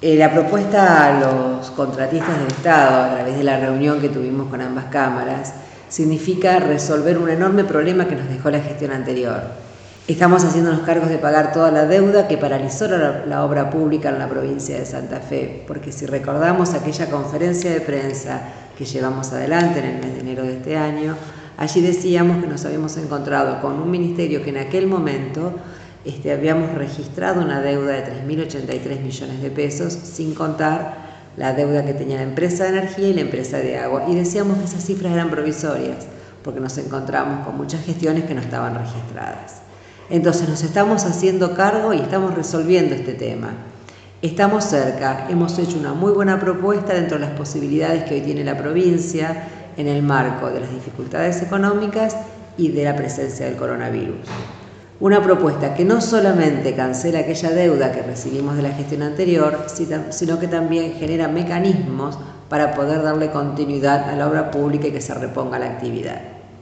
La propuesta a los contratistas del Estado, a través de la reunión que tuvimos con ambas cámaras, significa resolver un enorme problema que nos dejó la gestión anterior. Estamos haciéndonos cargos de pagar toda la deuda que paralizó la obra pública en la provincia de Santa Fe, porque si recordamos aquella conferencia de prensa que llevamos adelante en el mes de enero de este año, allí decíamos que nos habíamos encontrado con un ministerio que en aquel momento habíamos registrado una deuda de 3.083 millones de pesos, sin contar la deuda que tenía la empresa de energía y la empresa de agua. Y decíamos que esas cifras eran provisorias, porque nos encontramos con muchas gestiones que no estaban registradas. Entonces nos estamos haciendo cargo y estamos resolviendo este tema. Estamos cerca, hemos hecho una muy buena propuesta dentro de las posibilidades que hoy tiene la provincia en el marco de las dificultades económicas y de la presencia del coronavirus. Una propuesta que no solamente cancela aquella deuda que recibimos de la gestión anterior, sino que también genera mecanismos para poder darle continuidad a la obra pública y que se reponga la actividad.